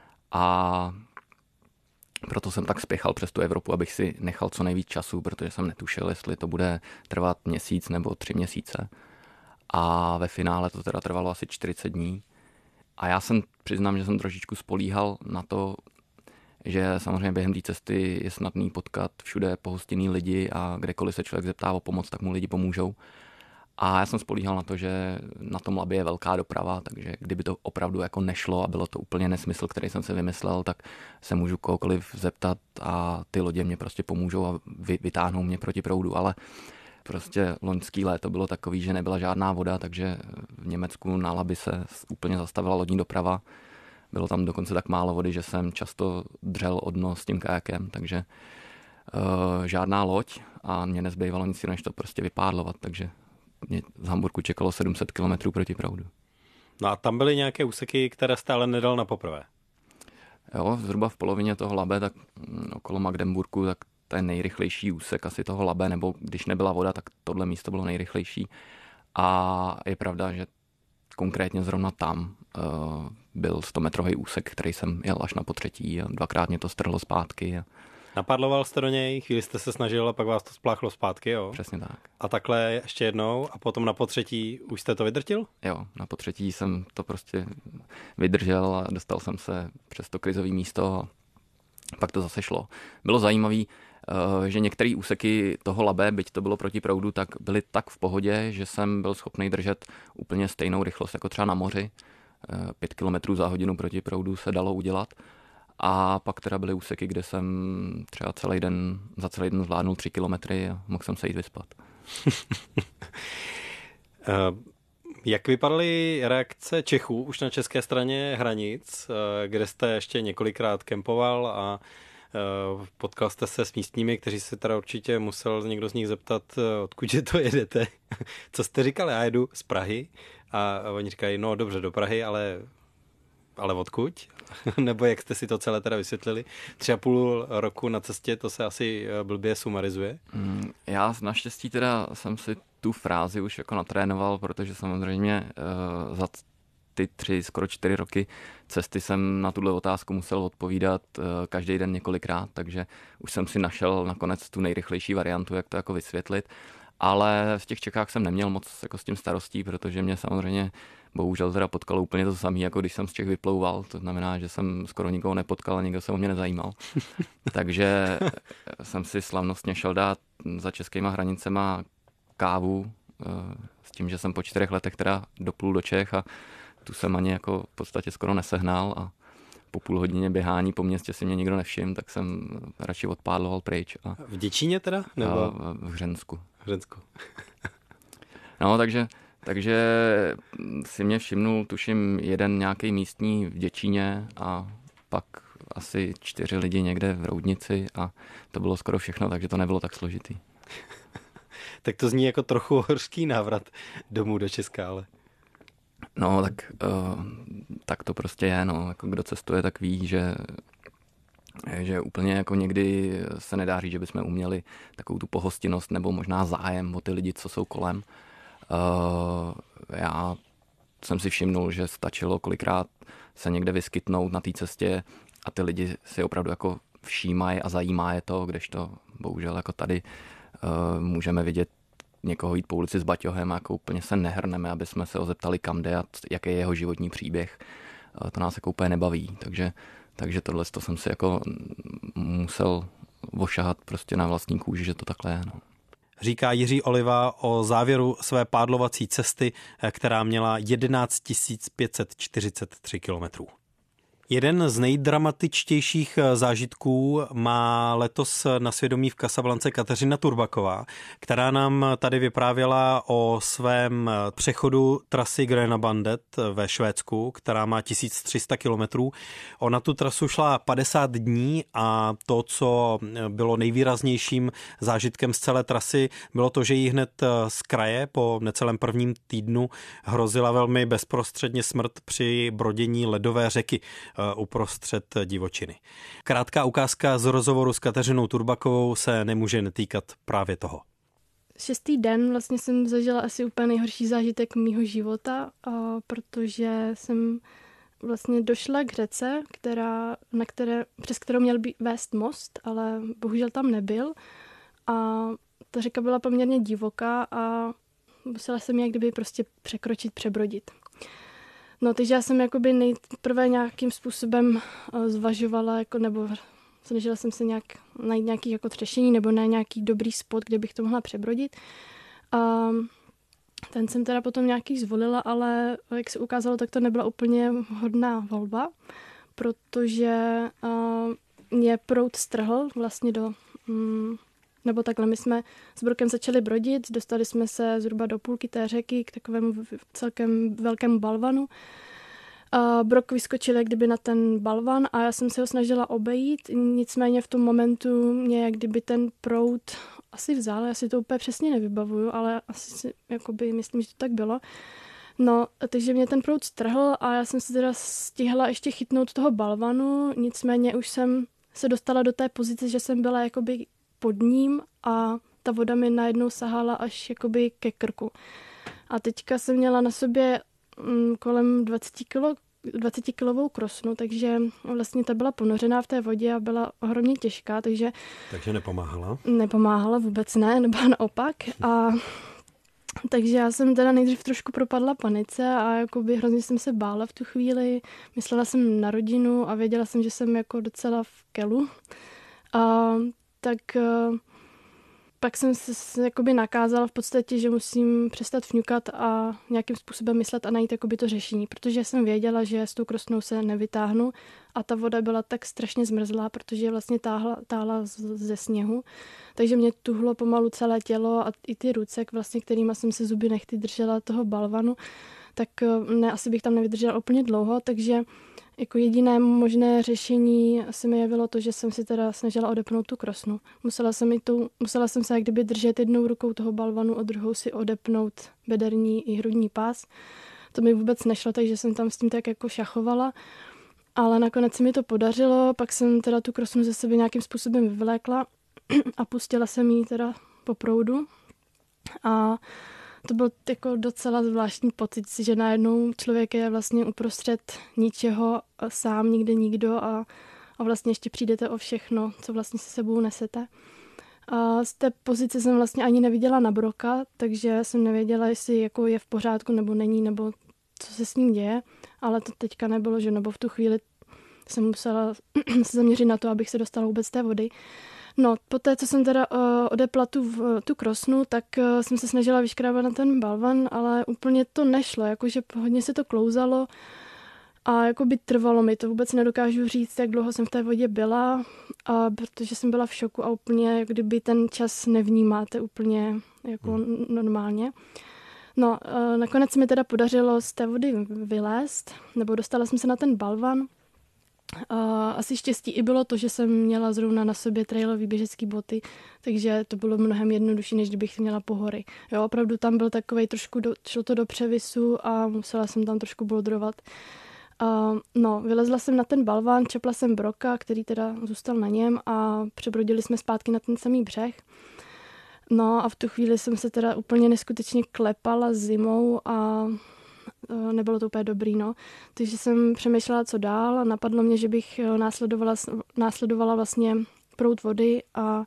A proto jsem tak spěchal přes tu Evropu, abych si nechal co nejvíc času, protože jsem netušil, jestli to bude trvat měsíc nebo 3 měsíce. A ve finále to teda trvalo asi 40 dní. A já přiznám, že jsem trošičku spolíhal na to, že samozřejmě během té cesty je snadný potkat všude pohostinný lidi a kdekoliv se člověk zeptá o pomoc, tak mu lidi pomůžou. A já jsem spolíhal na to, že na tom Labě je velká doprava, takže kdyby to opravdu jako nešlo a bylo to úplně nesmysl, který jsem si vymyslel, tak se můžu kohokoliv zeptat a ty lodě mě prostě pomůžou a vytáhnou mě proti proudu, ale prostě loňský léto bylo takový, že nebyla žádná voda, takže v Německu na Labi se úplně zastavila lodní doprava. Bylo tam dokonce tak málo vody, že jsem často dřel o dno s tím kajakem, takže žádná loď a mě nezbývalo nic jiného, než to prostě vypádlovat, takže mě z Hamburku čekalo 700 km proti proudu. No a tam byly nějaké úseky, které jste ale nedal na poprvé? Jo, zhruba v polovině toho Labe, tak okolo Magdeburgu, tak to je nejrychlejší úsek asi toho Labe, nebo když nebyla voda, tak tohle místo bylo nejrychlejší. A je pravda, že konkrétně zrovna tam byl 100-metrový úsek, který jsem jel až na potřetí a dvakrát mě to strhlo zpátky. Napadloval jste do něj, chvíli jste se snažil a pak vás to spláchlo zpátky, jo? Přesně tak. A takhle ještě jednou a potom na potřetí už jste to vydrtil? Jo, na potřetí jsem to prostě vydržel a dostal jsem se přes to krizové místo a pak to zase šlo. Bylo zajímavé, že některé úseky toho Labe, byť to bylo proti proudu, tak byly tak v pohodě, že jsem byl schopný držet úplně stejnou rychlost jako třeba na moři. 5 km za hodinu proti proudu se dalo udělat. A pak teda byly úseky, kde jsem třeba za celý den zvládnul 3 kilometry a mohl jsem se jít vyspat. Jak vypadaly reakce Čechů už na české straně hranic, kde jste ještě několikrát kempoval a potkal jste se s místními, kteří se teda určitě musel někdo z nich zeptat, odkud je to jedete? Co jste říkali? Já jedu z Prahy a oni říkají, no dobře, do Prahy, ale odkud? Nebo jak jste si to celé teda vysvětlili? 3,5 roku na cestě, to se asi blbě sumarizuje? Já naštěstí teda jsem si tu frázi už jako natrénoval, protože samozřejmě za ty 3, skoro 4 roky cesty jsem na tuhle otázku musel odpovídat každý den několikrát, takže už jsem si našel nakonec tu nejrychlejší variantu, jak to jako vysvětlit. Ale v těch Čechách jsem neměl moc jako s tím starostí, protože mě samozřejmě bohužel teda potkalo úplně to samé, jako když jsem z Čech vyplouval. To znamená, že jsem skoro nikoho nepotkal a nikdo se o mě nezajímal. Takže jsem si slavnostně šel dát za českýma hranicema kávu s tím, že jsem po 4 letech teda doplul do Čech a tu jsem ani jako v podstatě skoro nesehnal a po půl hodině běhání po městě si mě nikdo nevšiml, tak jsem radši odpádloval pryč. A v Děčíně teda? Nebo v Hřensku. No, takže si mě všimnul, tuším, jeden nějaký místní v Děčíně a pak asi 4 lidi někde v Roudnici a to bylo skoro všechno, takže to nebylo tak složitý. Tak to zní jako trochu hořký návrat domů do Česka, ale... No, tak to prostě je, no. Jako kdo cestuje, tak ví, že úplně jako někdy se nedá říct, že bychom uměli takovou tu pohostinnost nebo možná zájem o ty lidi, co jsou kolem. Já jsem si všimnul, že stačilo kolikrát se někde vyskytnout na té cestě a ty lidi si opravdu jako všímají a zajímá je to, kdežto bohužel jako tady můžeme vidět někoho jít po ulici s baťohem a jako úplně se nehrneme, aby jsme se ho zeptali, kam jde a jaký je jeho životní příběh. To nás jako úplně nebaví, takže tohle to jsem si jako musel ošahat prostě na vlastní kůži, že to takhle je. No. Říká Jiří Oliva o závěru své pádlovací cesty, která měla 11 543 kilometrů. Jeden z nejdramatičtějších zážitků má letos na svědomí v Casablance Kateřina Turbaková, která nám tady vyprávěla o svém přechodu trasy Gröna Bandet ve Švédsku, která má 1300 kilometrů. Ona tu trasu šla 50 dní a to, co bylo nejvýraznějším zážitkem z celé trasy, bylo to, že jí hned z kraje po necelém prvním týdnu hrozila velmi bezprostředně smrt při brodění ledové řeky uprostřed divočiny. Krátká ukázka z rozhovoru s Kateřinou Turbakovou se nemůže netýkat právě toho. 6. den vlastně jsem zažila asi úplně nejhorší zážitek mýho života, protože jsem vlastně došla k řece, přes kterou měl vést most, ale bohužel tam nebyl. A ta řeka byla poměrně divoká a musela jsem ji jak kdyby prostě přebrodit. No, takže já jsem jakoby nejprve nějakým způsobem zvažovala, nebo snažila jsem se najít nějaký jako řešení nebo na nějaký dobrý spot, kde bych to mohla přebrodit. A ten jsem teda potom nějaký zvolila, ale jak se ukázalo, tak to nebyla úplně hodná volba, protože mě proud strhl vlastně nebo takhle, my jsme s brokem začali brodit, dostali jsme se zhruba do půlky té řeky k takovému celkem velkému balvanu. A brok vyskočil jak kdyby na ten balvan a já jsem se ho snažila obejít, nicméně v tom momentu mě jak kdyby ten proud asi vzal, já si to úplně přesně nevybavuju, ale asi si, jakoby, myslím, že to tak bylo. No, takže mě ten proud strhl a já jsem si teda stihla ještě chytnout toho balvanu, nicméně už jsem se dostala do té pozice, že jsem byla jakoby pod ním a ta voda mi najednou sahala až jakoby ke krku. A teďka jsem měla na sobě kolem 20 kilovou krosnu, takže vlastně ta byla ponořená v té vodě a byla ohromně těžká, takže nepomáhala? Nepomáhala, vůbec ne, nebo naopak. A takže já jsem teda nejdřív trošku propadla panice a jakoby hrozně jsem se bála v tu chvíli. Myslela jsem na rodinu a věděla jsem, že jsem jako docela v kelu. Tak pak jsem se jakoby nakázala v podstatě, že musím přestat fňukat a nějakým způsobem myslet a najít jakoby to řešení, protože jsem věděla, že s tou krosnou se nevytáhnu a ta voda byla tak strašně zmrzlá, protože vlastně táhla ze sněhu, takže mě tuhlo pomalu celé tělo a i ty ruce, vlastně, kterýma jsem se zuby nechty držela toho balvanu, tak ne, asi bych tam nevydržela úplně dlouho, takže jako jediné možné řešení se mi jevilo to, že jsem si teda snažila odepnout tu krosnu. Musela jsem se jak kdyby držet jednou rukou toho balvanu a druhou si odepnout bederní i hrudní pás. To mi vůbec nešlo, takže jsem tam s tím tak jako šachovala. Ale nakonec se mi to podařilo, pak jsem teda tu krosnu ze sebe nějakým způsobem vyvlékla a pustila jsem ji teda po proudu. A to byl jako docela zvláštní pocit, že najednou člověk je vlastně uprostřed ničeho, sám nikde nikdo a vlastně ještě přijdete o všechno, co vlastně se sebou nesete. A z té pozice jsem vlastně ani neviděla na Broka, takže jsem nevěděla, jestli jako je v pořádku nebo není, nebo co se s ním děje, ale to teďka nebylo, že nebo v tu chvíli jsem musela se zaměřit na to, abych se dostala vůbec z té vody. No, poté, co jsem teda odepla tu krosnu, tak jsem se snažila vyškrábat na ten balvan, ale úplně to nešlo, jakože hodně se to klouzalo a jakoby trvalo mi to. Vůbec nedokážu říct, jak dlouho jsem v té vodě byla, protože jsem byla v šoku a úplně, jak kdyby ten čas nevnímáte úplně jako normálně. No, nakonec se mi teda podařilo z té vody vylézt, nebo dostala jsem se na ten balvan. Asi štěstí i bylo to, že jsem měla zrovna na sobě trailový běžecký boty, takže to bylo mnohem jednodušší, než kdybych měla po hory. Jo, opravdu tam byl takovej trošku, šlo to do převisu a musela jsem tam trošku boldrovat. No, vylezla jsem na ten balván, čepla jsem Broka, který teda zůstal na něm a přebrodili jsme zpátky na ten samý břeh. No a v tu chvíli jsem se teda úplně neskutečně klepala zimou a nebylo to úplně dobrý, no. Takže jsem přemýšlela, co dál a napadlo mě, že bych následovala vlastně proud vody a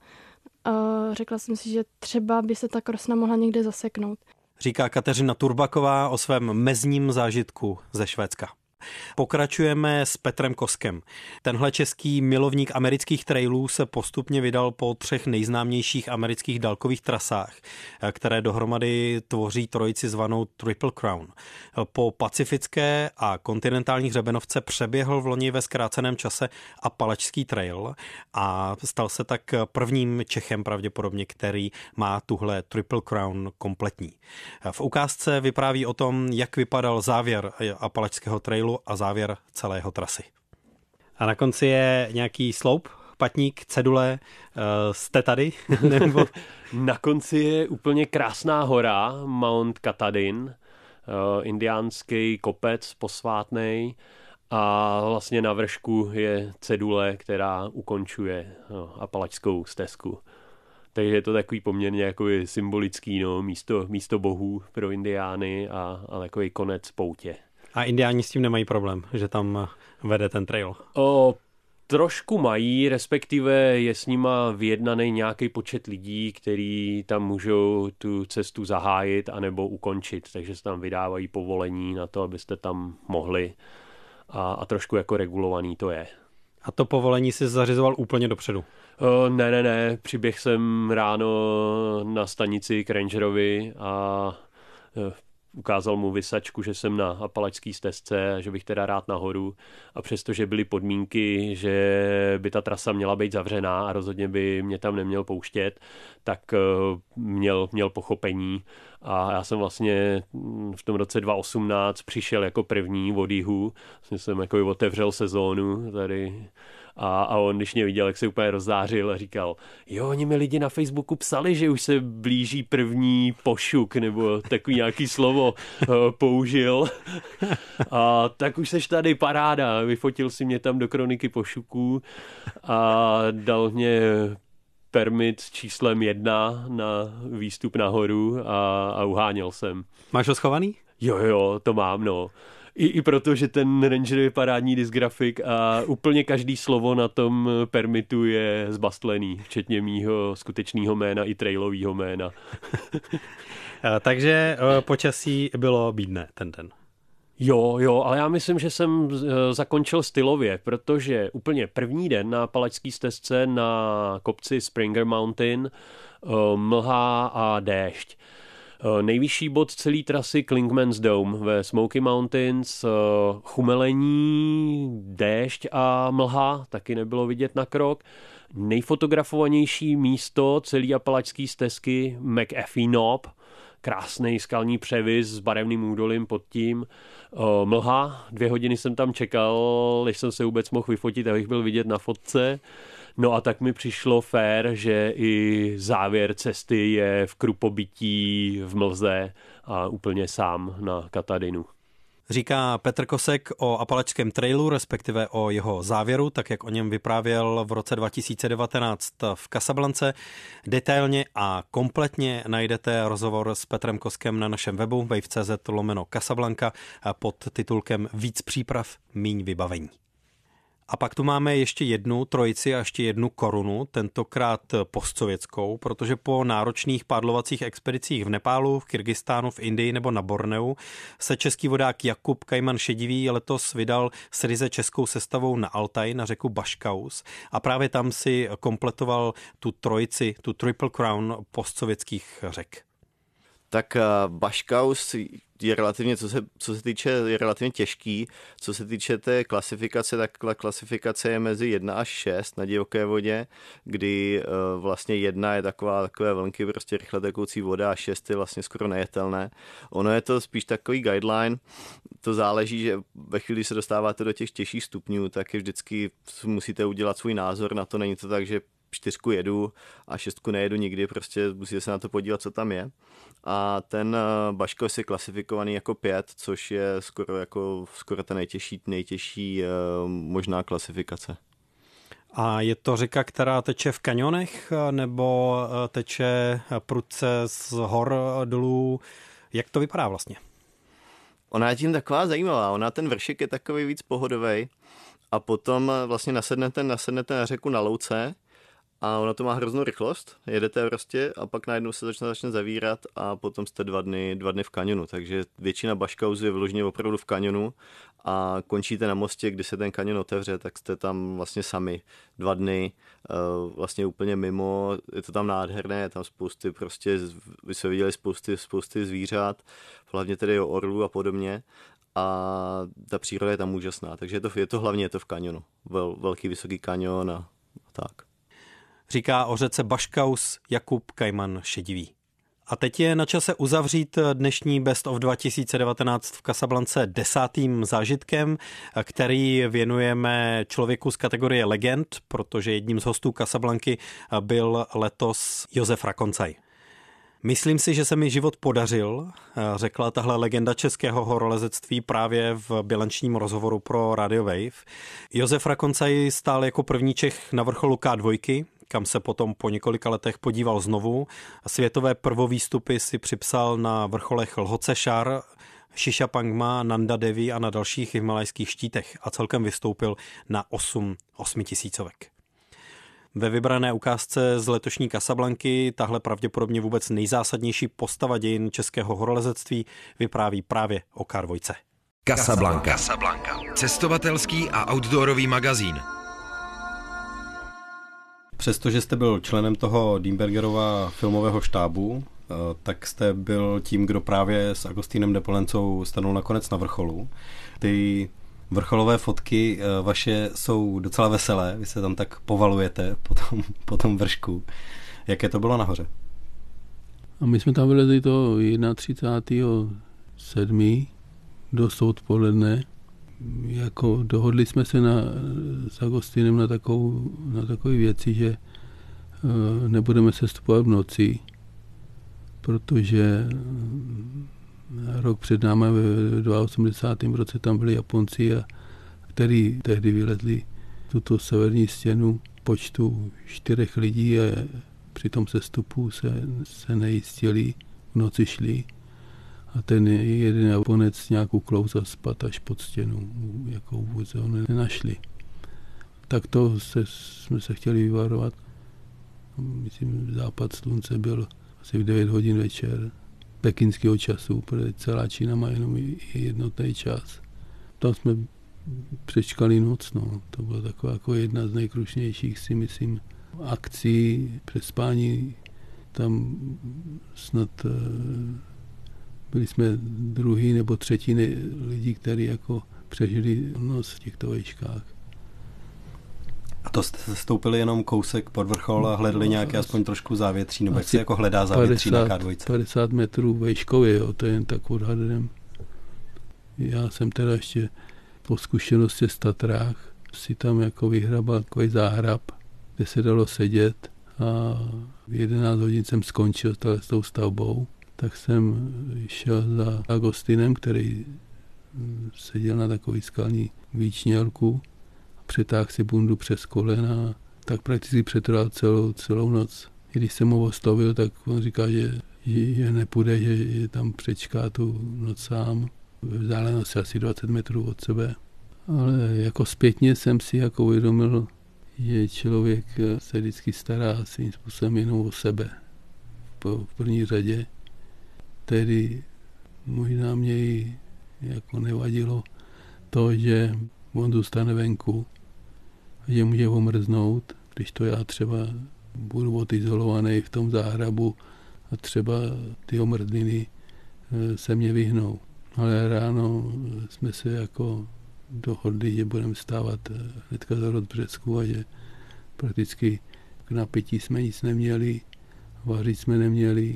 řekla jsem si, že třeba by se ta krosna mohla někde zaseknout. Říká Kateřina Turbaková o svém mezním zážitku ze Švédska. Pokračujeme s Petrem Koskem. Tenhle český milovník amerických trailů se postupně vydal po 3 nejznámějších amerických dálkových trasách, které dohromady tvoří trojici zvanou Triple Crown. Po pacifické a kontinentální hřebenovce přeběhl v loni ve zkráceném čase Apalačský trail a stal se tak prvním Čechem pravděpodobně, který má tuhle Triple Crown kompletní. V ukázce vypráví o tom, jak vypadal závěr Apalačského trailu a závěr celého trasy. A na konci je nějaký sloup, patník, cedule, jste tady? Nebo... Na konci je úplně krásná hora, Mount Katahdin, indiánský kopec posvátnej a vlastně na vršku je cedule, která ukončuje Apalačskou stezku. Takže je to takový poměrně jako symbolický, no, místo bohů pro indiány a takový konec poutě. A indiáni s tím nemají problém, že tam vede ten trail? Trošku mají, respektive je s nima vyjednaný nějaký počet lidí, kteří tam můžou tu cestu zahájit anebo ukončit, takže se tam vydávají povolení na to, abyste tam mohli a trošku jako regulovaný to je. A to povolení si zařizoval úplně dopředu? Ne, přiběh jsem ráno na stanici k rangerovi a ukázal mu vysačku, že jsem na Apalačské stezce a že bych teda rád nahoru. A přestože byly podmínky, že by ta trasa měla být zavřená a rozhodně by mě tam neměl pouštět, tak měl pochopení. A já jsem vlastně v tom roce 2018 přišel jako první od jihu. Vlastně jsem jako otevřel sezónu tady A on, když mě viděl, jak se úplně rozzářil a říkal, jo, oni mi lidi na Facebooku psali, že už se blíží první pošuk, nebo takový nějaký slovo použil. A tak už seš tady, paráda. Vyfotil si mě tam do kroniky pošuků a dal mě permit s číslem 1 na výstup nahoru a uháněl jsem. Máš ho schovaný? Jo, to mám, no. I proto, že ten Ranger je parádní discgrafik a úplně každý slovo na tom permitu je zbastlený, včetně mýho skutečného jména i trailového jména. Takže počasí bylo bídné ten den. Jo, ale já myslím, že jsem zakončil stylově, protože úplně první den na Apalačské stezce na kopci Springer Mountain mlha a déšť. Nejvyšší bod celé trasy Clingman's Dome ve Smoky Mountains, chumelení, déšť a mlha, taky nebylo vidět na krok. Nejfotografovanější místo celé Apalačské stezky McAfee Knob, krásný skalní převis s barevným údolím pod tím. Mlha, 2 hodiny jsem tam čekal, než jsem se vůbec mohl vyfotit, abych byl vidět na fotce. No a tak mi přišlo fér, že i závěr cesty je v krupobytí v mlze a úplně sám na Katadinu. Říká Petr Kosek o Apalačském trailu, respektive o jeho závěru, tak jak o něm vyprávěl v roce 2019 v Casablance. Detailně a kompletně najdete rozhovor s Petrem Koskem na našem webu wave.cz/Casablanca pod titulkem Víc příprav, míň vybavení. A pak tu máme ještě jednu trojici a ještě jednu korunu, tentokrát postsovětskou, protože po náročných pádlovacích expedicích v Nepálu, v Kyrgyzstánu, v Indii nebo na Borneu se český vodák Jakub Kajman Šedivý letos vydal s ryze českou sestavou na Altaj, na řeku Baškaus a právě tam si kompletoval tu trojici, tu Triple Crown postsovětských řek. Tak Baškaus je relativně, co se týče, je relativně těžký. Co se týče té klasifikace, tak klasifikace je mezi 1 až 6 na divoké vodě, kdy vlastně 1 je takové vlnky, prostě rychle tekoucí voda a 6 je vlastně skoro nejetelné. Ono je to spíš takový guideline, to záleží, že ve chvíli se dostáváte do těch těžších stupňů, tak je vždycky musíte udělat svůj názor na to, není to tak, že 4 jedu a 6 nejedu nikdy, prostě musíte se na to podívat, co tam je. A ten Baškaus je klasifikovaný jako 5, což je skoro ta nejtěžší možná klasifikace. A je to řeka, která teče v kanionech, nebo teče prudce z hor dolů? Jak to vypadá vlastně? Ona je tím taková zajímavá, ten vršek je takový víc pohodový a potom vlastně nasednete na řeku na louce a ono to má hroznou rychlost, jedete prostě a pak najednou se začne zavírat a potom jste 2 dny v kanionu, takže většina Baškausu je vyloženě opravdu v kanionu a končíte na mostě, kdy se ten kanion otevře, tak jste tam vlastně sami 2 dny, vlastně úplně mimo, je to tam nádherné, je tam spousty, prostě vy jste viděli spousty zvířat, hlavně tedy o orlů a podobně. A ta příroda je tam úžasná, takže je to hlavně v kanionu, velký vysoký kanion a tak. Říká o řece Baškaus Jakub Kajman Šedivý. A teď je na čase uzavřít dnešní Best of 2019 v Casablance 10. zážitkem, který věnujeme člověku z kategorie legend, protože jedním z hostů Casablanky byl letos Josef Rakoncaj. Myslím si, že se mi život podařil, řekla tahle legenda českého horolezectví právě v bilančním rozhovoru pro Radio Wave. Josef Rakoncaj stál jako první Čech na vrcholu K2, kam se potom po několika letech podíval znovu. Světové prvovýstupy si připsal na vrcholech Lhotse Šar, Šiša Pangma, Nanda Devi a na dalších himalajských štítech a celkem vystoupil na 8 tisícovek. Ve vybrané ukázce z letošní Casablanky tahle pravděpodobně vůbec nejzásadnější postava dějin českého horolezectví vypráví právě o K2. Casablanca. Cestovatelský a outdoorový magazín. Přestože jste byl členem toho Dienbergerova filmového štábu, tak jste byl tím, kdo právě s Agostínem Depolencou stanul nakonec na vrcholu. Ty vrcholové fotky vaše jsou docela veselé, vy se tam tak povalujete po tom vršku. Jaké to bylo nahoře? A my jsme tam vylezli to 31.7. dost odpoledne. jako dohodli jsme se s Agostinem na takové věci, že nebudeme sestupovat v noci, protože rok před námi v 82. roce tam byli Japonci, který tehdy vylezli tuto severní stěnu počtu 4 lidí a při tom sestupu se nejistili, v noci šli a ten jeden Japonec nějak uklouz a spadl až pod stěnu, jako vůbec ho nenašli. Tak to jsme se chtěli vyvarovat. Myslím, západ slunce byl asi v 9 hodin večer pekinského času, protože celá Čína má jenom jednotný čas. Tam jsme přečkali noc, no. To byla taková jako jedna z nejkrušnějších, si myslím, akcí přespání. Tam snad byli jsme druhý nebo třetí lidí, kteří jako přežili noc v těchto vejškách. A to jste se stoupili jenom kousek pod vrchol a hledali nějaké aspoň trošku závětří, nebo jak se jako hledá závětří na K2? 50 metrů vejškově, jo, to je jen tak odhadem. Já jsem teda ještě po zkušenosti v Tatrách si tam jako vyhrabal takový záhrab, kde se dalo sedět a v 11 hodin jsem skončil s tou stavbou, tak jsem šel za Agostinem, který seděl na takový skalní výčnělku, přetáhl si bundu přes kolena, tak prakticky přetrval celou noc. I když jsem ho oslovil, tak on říká, že nepůjde, že tam přečká tu noc sám. Ve vzdálenosti asi 20 metrů od sebe. Ale jako zpětně jsem si jako uvědomil, že člověk se vždycky stará svým způsobem jenom o sebe. V první řadě. Tedy možná mě jako nevadilo to, že on zůstane venku, že může omrznout, když to já třeba budu odizolovaný v tom záhrabu a třeba ty omrzliny se mě vyhnou. Ale ráno jsme se jako dohodli, že budeme stávat hnedka za Rozbřesku a že prakticky k napití jsme nic neměli, vařit jsme neměli,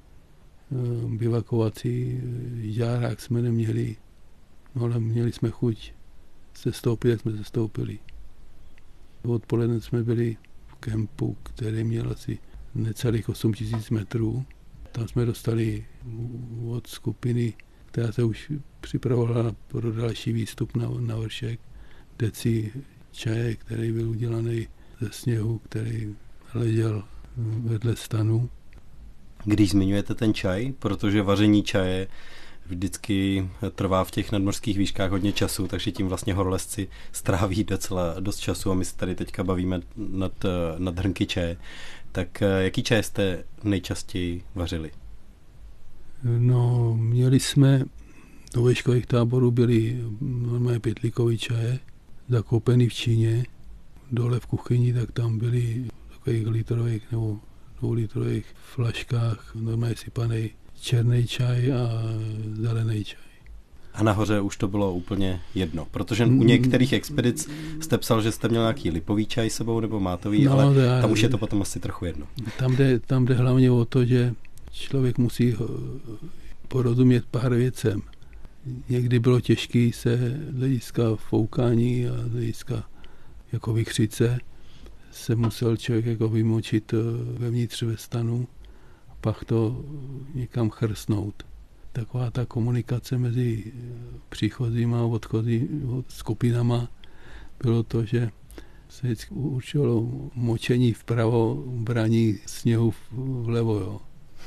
bivakovací žárák jsme neměli, no ale měli jsme chuť sestoupit, jak jsme sestoupili. Odpoledne jsme byli v kempu, který měl asi necelých 8000 metrů. Tam jsme dostali od skupiny, která se už připravovala pro další výstup na vršek, deci čaje, který byl udělaný ze sněhu, který ležel vedle stanu. Když zmiňujete ten čaj, protože vaření čaje vždycky trvá v těch nadmořských výškách hodně času, takže tím vlastně horolezci stráví docela dost času a my se tady teďka bavíme nad hrnky čaje. Tak jaký čaj jste nejčastěji vařili? No, měli jsme, do výškových táborů byly normálně pytlíkový čaje, zakoupený v Číně, dole v kuchyni, tak tam byly v takových litrových nebo 2litrových flaškách normálně sypaný černý čaj a zelený čaj. A nahoře už to bylo úplně jedno, protože u některých expedic jste psal, že jste měl nějaký lipový čaj sebou nebo mátový, no, ale tam už je to potom asi trochu jedno. Tam jde hlavně o to, že člověk musí porozumět pár věcem. Někdy bylo těžké se z hlediska foukání a z hlediska jako vychřice se musel člověk jako vymočit vevnitř ve stanu a pak to někam chrstnout. Taková ta komunikace mezi příchozíma a skupinama bylo to, že se vždycky určilo močení vpravo, braní sněhu vlevo. Jo.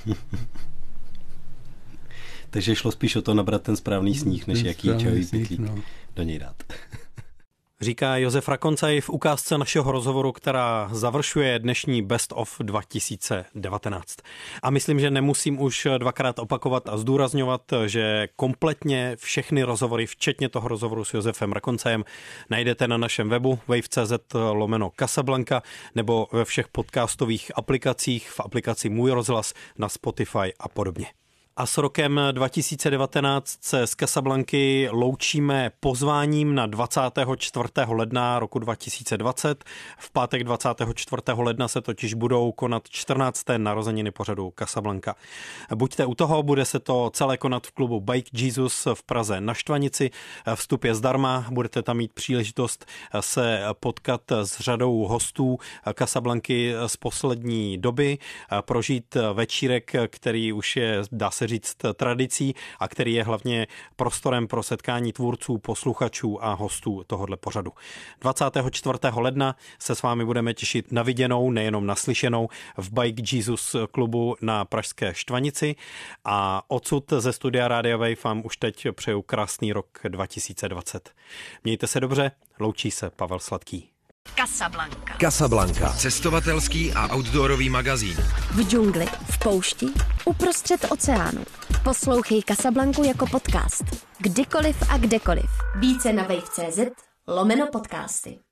Takže šlo spíš o to nabrat ten správný sníh, než jaký čajový pytlík do něj dát. Říká Josef Rakoncaj v ukázce našeho rozhovoru, která završuje dnešní Best of 2019. A myslím, že nemusím už dvakrát opakovat a zdůrazňovat, že kompletně všechny rozhovory, včetně toho rozhovoru s Josefem Rakoncajem, najdete na našem webu wave.cz/Casablanca nebo ve všech podcastových aplikacích, v aplikaci Můj rozhlas, na Spotify a podobně. A s rokem 2019 se z Casablanky loučíme pozváním na 24. ledna roku 2020. V pátek 24. ledna se totiž budou konat 14. narozeniny pořadu Casablanca. Buďte u toho, bude se to celé konat v klubu Bike Jesus v Praze na Štvanici. Vstup je zdarma, budete tam mít příležitost se potkat s řadou hostů Casablanky z poslední doby, prožít večírek, který už je, dá se říct, tradicí a který je hlavně prostorem pro setkání tvůrců, posluchačů a hostů tohohle pořadu. 24. ledna se s vámi budeme těšit na viděnou, nejenom na slyšenou v Bike Jesus klubu na pražské Štvanici a odsud ze studia Rádia Wave vám už teď přeju krásný rok 2020. Mějte se dobře, loučí se Pavel Sladký. Casablanca. Cestovatelský a outdoorový magazín. V džungli, v poušti, uprostřed oceánu. Poslouchej Casablanku jako podcast. Kdykoliv a kdekoliv. Více na wave.cz/podcasty.